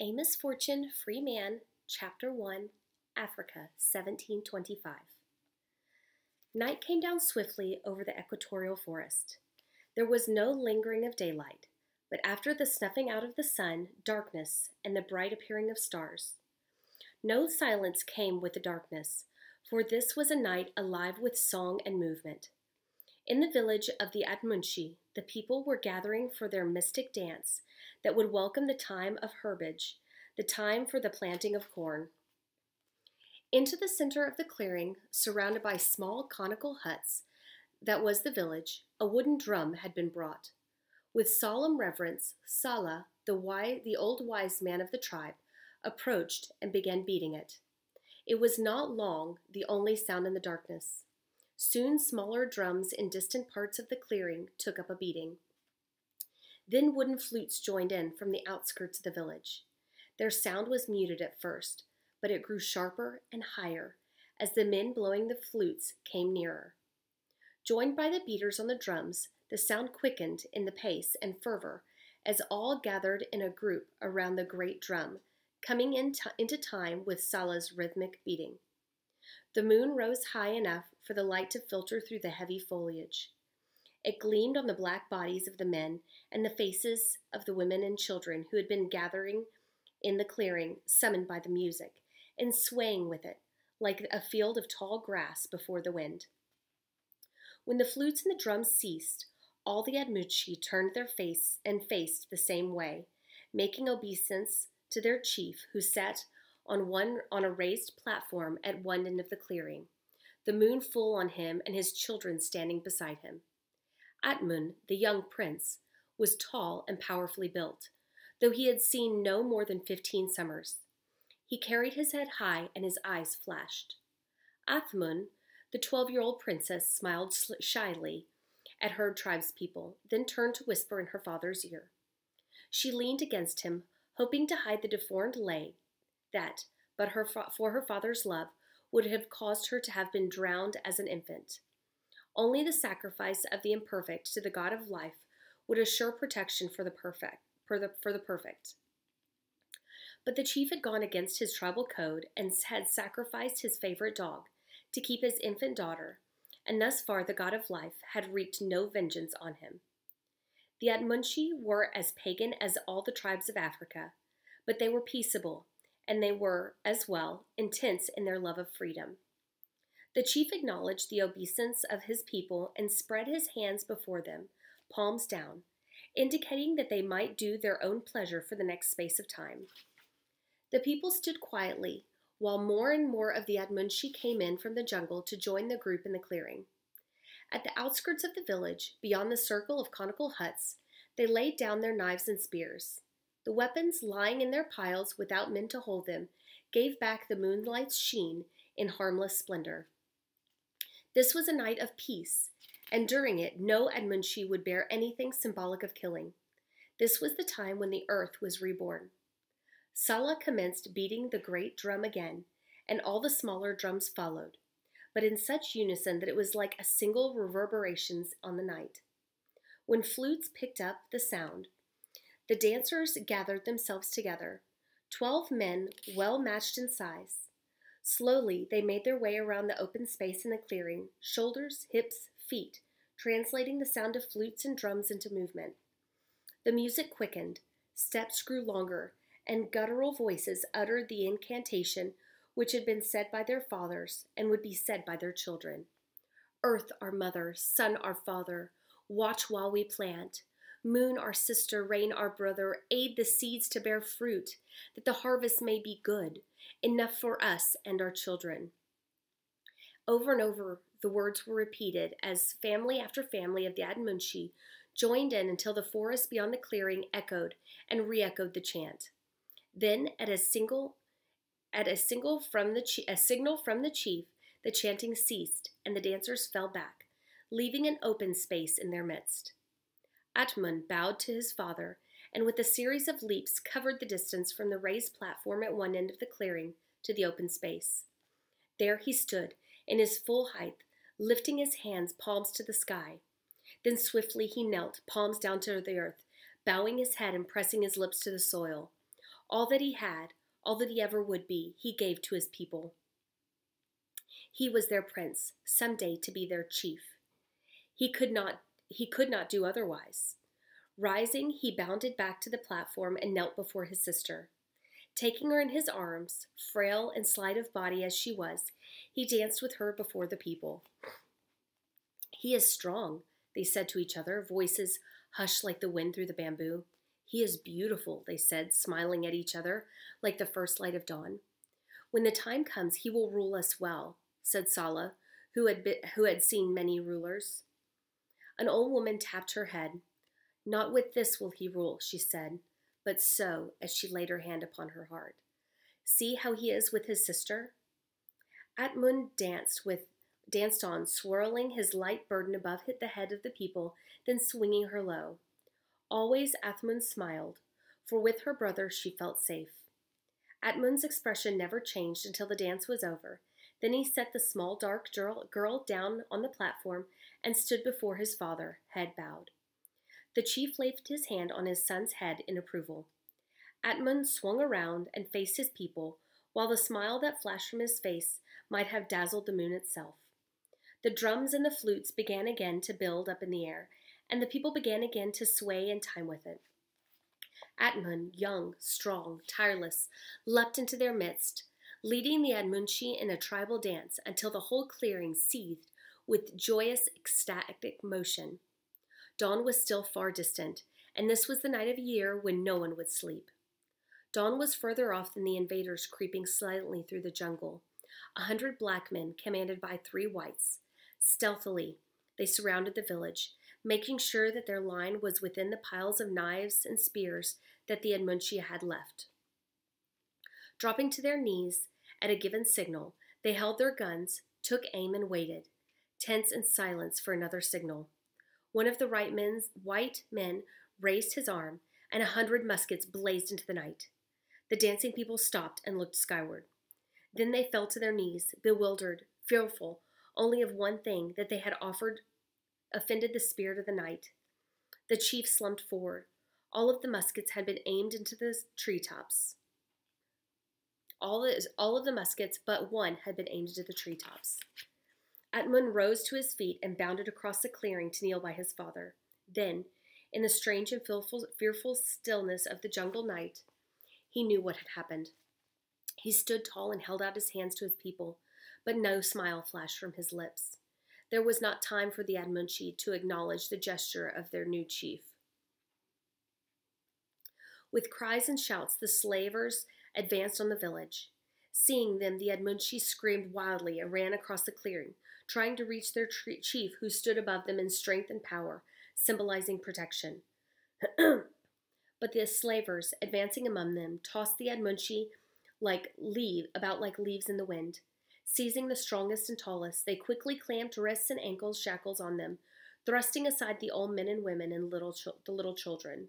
Amos Fortune, Free Man, Chapter 1, Africa, 1725. Night came down swiftly over the equatorial forest. There was no lingering of daylight, but after the snuffing out of the sun, darkness, and the bright appearing of stars. No silence came with the darkness, for this was a night alive with song and movement. In the village of the Atmunshi, the people were gathering for their mystic dance that would welcome the time of herbage, the time for the planting of corn. Into the center of the clearing, surrounded by small conical huts, that was the village, a wooden drum had been brought. With solemn reverence, Sala, the old wise man of the tribe, approached and began beating it. It was not long the only sound in the darkness. Soon smaller drums in distant parts of the clearing took up a beating. Then wooden flutes joined in from the outskirts of the village. Their sound was muted at first, but it grew sharper and higher as the men blowing the flutes came nearer. Joined by the beaters on the drums, the sound quickened in the pace and fervor as all gathered in a group around the great drum, coming into time with Sala's rhythmic beating. The moon rose high enough for the light to filter through the heavy foliage. It gleamed on the black bodies of the men and the faces of the women and children who had been gathering in the clearing, summoned by the music, and swaying with it, like a field of tall grass before the wind. When the flutes and the drums ceased, all the Admuchi turned their face and faced the same way, making obeisance to their chief, who sat on a raised platform at one end of the clearing, the moon full on him and his children standing beside him. Atmun, the young prince, was tall and powerfully built, though he had seen no more than 15 summers. He carried his head high and his eyes flashed. Athmun, the 12-year-old princess, smiled shyly at her tribespeople, then turned to whisper in her father's ear. She leaned against him, hoping to hide the deformed lay that, but for her father's love, would have caused her to have been drowned as an infant. Only the sacrifice of the imperfect to the God of life would assure protection for the perfect. But the chief had gone against his tribal code and had sacrificed his favorite dog to keep his infant daughter, and thus far the God of life had wreaked no vengeance on him. The Atmunshi were as pagan as all the tribes of Africa, but they were peaceable, and they were, as well, intense in their love of freedom. The chief acknowledged the obeisance of his people and spread his hands before them, palms down, indicating that they might do their own pleasure for the next space of time. The people stood quietly, while more and more of the Admunshi came in from the jungle to join the group in the clearing. At the outskirts of the village, beyond the circle of conical huts, they laid down their knives and spears. The weapons, lying in their piles without men to hold them, gave back the moonlight's sheen in harmless splendor. This was a night of peace, and during it no Admunshi would bear anything symbolic of killing. This was the time when the earth was reborn. Sala commenced beating the great drum again, and all the smaller drums followed, but in such unison that it was like a single reverberations on the night. When flutes picked up the sound, the dancers gathered themselves together, 12 men well matched in size. Slowly, they made their way around the open space in the clearing, shoulders, hips, feet, translating the sound of flutes and drums into movement. The music quickened, steps grew longer, and guttural voices uttered the incantation which had been said by their fathers and would be said by their children. Earth, our mother, sun, our father, watch while we plant. Moon, our sister, rain, our brother, aid the seeds to bear fruit, that the harvest may be good, enough for us and our children. Over and over, the words were repeated as family after family of the Admunshi joined in until the forest beyond the clearing echoed and re-echoed the chant. Then, at a signal from the chief, the chanting ceased, and the dancers fell back, leaving an open space in their midst. Atmun bowed to his father, and with a series of leaps covered the distance from the raised platform at one end of the clearing to the open space. There he stood, in his full height, lifting his hands, palms to the sky. Then swiftly he knelt, palms down to the earth, bowing his head and pressing his lips to the soil. All that he had, all that he ever would be, he gave to his people. He was their prince, someday to be their chief. He could not do otherwise. Rising, he bounded back to the platform and knelt before his sister. Taking her in his arms, frail and slight of body as she was, he danced with her before the people. "He is strong," they said to each other, voices hushed like the wind through the bamboo. "He is beautiful," they said, smiling at each other like the first light of dawn. "When the time comes, he will rule us well," said Sala, who had seen many rulers. An old woman tapped her head. "Not with this will he rule," she said, but so, as she laid her hand upon her heart. "See how he is with his sister." Atmund danced on, swirling his light burden above the head of the people, then swinging her low. Always Athmund smiled, for with her brother she felt safe. Atmund's expression never changed until the dance was over. Then he set the small dark girl down on the platform and stood before his father, head bowed. The chief laid his hand on his son's head in approval. Atmund swung around and faced his people, while the smile that flashed from his face might have dazzled the moon itself. The drums and the flutes began again to build up in the air, and the people began again to sway in time with it. Atmund, young, strong, tireless, leapt into their midst, leading the Admunci in a tribal dance until the whole clearing seethed with joyous, ecstatic motion. Dawn was still far distant, and this was the night of year when no one would sleep. Dawn was further off than the invaders creeping silently through the jungle. 100 black men, commanded by 3 whites. Stealthily, they surrounded the village, making sure that their line was within the piles of knives and spears that the Admunci had left. Dropping to their knees at a given signal, they held their guns, took aim, and waited, tense and silent for another signal. One of the white men raised his arm, and 100 muskets blazed into the night. The dancing people stopped and looked skyward. Then they fell to their knees, bewildered, fearful only of one thing, that they had offended the spirit of the night. The chief slumped forward. All of the muskets had been aimed into the treetops. All of the muskets but one had been aimed into the treetops. Atmund rose to his feet and bounded across the clearing to kneel by his father. Then, in the strange and fearful stillness of the jungle night, he knew what had happened. He stood tall and held out his hands to his people, but no smile flashed from his lips. There was not time for the Admunci to acknowledge the gesture of their new chief. With cries and shouts, the slavers advanced on the village. Seeing them, the Admunci screamed wildly and ran across the clearing, trying to reach their chief, who stood above them in strength and power, symbolizing protection. But the slavers, advancing among them, tossed the Admunci about like leaves in the wind. Seizing the strongest and tallest, they quickly clamped wrists and ankles shackles on them, thrusting aside the old men and women and the little children.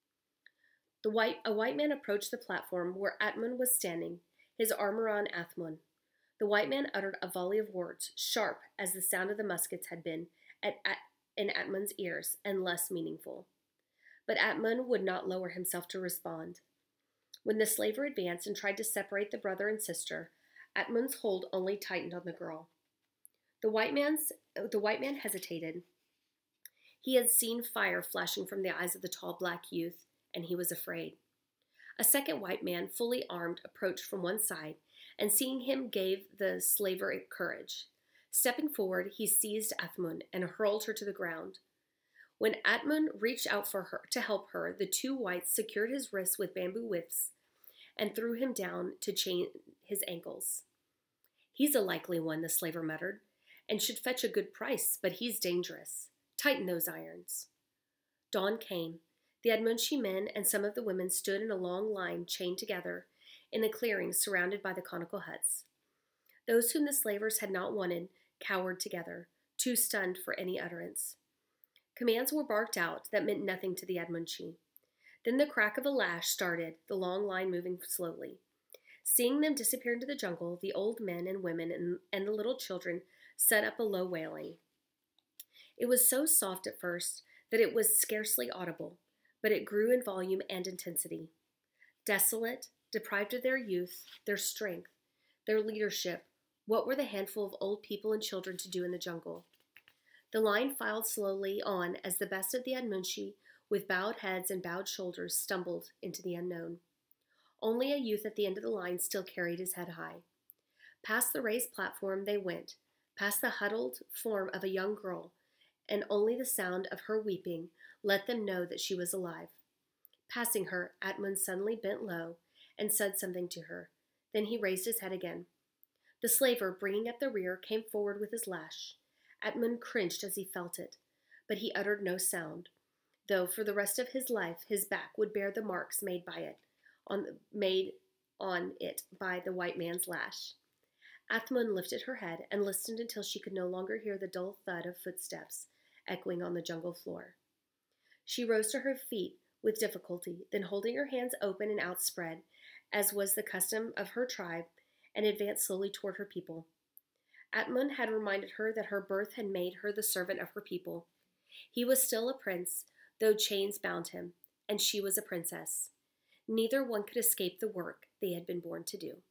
A white man approached the platform where Atmund was standing, his armor on Athmund. The white man uttered a volley of words, sharp as the sound of the muskets had been in Atmund's ears, and less meaningful. But Atmund would not lower himself to respond. When the slaver advanced and tried to separate the brother and sister, Atmund's hold only tightened on the girl. The white man hesitated. He had seen fire flashing from the eyes of the tall black youth, and he was afraid. A second white man, fully armed, approached from one side, and seeing him gave the slaver courage. Stepping forward, he seized Athmund and hurled her to the ground. When Atmund reached out for her to help her, the 2 whites secured his wrists with bamboo whips and threw him down to chain his ankles. "He's a likely one," the slaver muttered, "and should fetch a good price, but he's dangerous. Tighten those irons." Dawn came. The Admunci men and some of the women stood in a long line, chained together, in the clearing surrounded by the conical huts. Those whom the slavers had not wanted cowered together, too stunned for any utterance. Commands were barked out that meant nothing to the Admunci. Then the crack of a lash started, the long line moving slowly. Seeing them disappear into the jungle, the old men and women and the little children set up a low wailing. It was so soft at first that it was scarcely audible, but it grew in volume and intensity. Desolate, Deprived of their youth, their strength, their leadership, what were the handful of old people and children to do in the jungle? The line filed slowly on as the best of the Admunshi, with bowed heads and bowed shoulders, stumbled into the unknown. Only a youth at the end of the line still carried his head high. Past the raised platform they went, past the huddled form of a young girl, and only the sound of her weeping let them know that she was alive. Passing her, Atmun suddenly bent low and said something to her. Then he raised his head again. The slaver, bringing up the rear, came forward with his lash. Atmun cringed as he felt it, but he uttered no sound, though for the rest of his life his back would bear the marks made on it by the white man's lash. Atmun lifted her head and listened until she could no longer hear the dull thud of footsteps echoing on the jungle floor. She rose to her feet with difficulty, then holding her hands open and outspread, as was the custom of her tribe, and advanced slowly toward her people. Atmun had reminded her that her birth had made her the servant of her people. He was still a prince, though chains bound him, and she was a princess. Neither one could escape the work they had been born to do.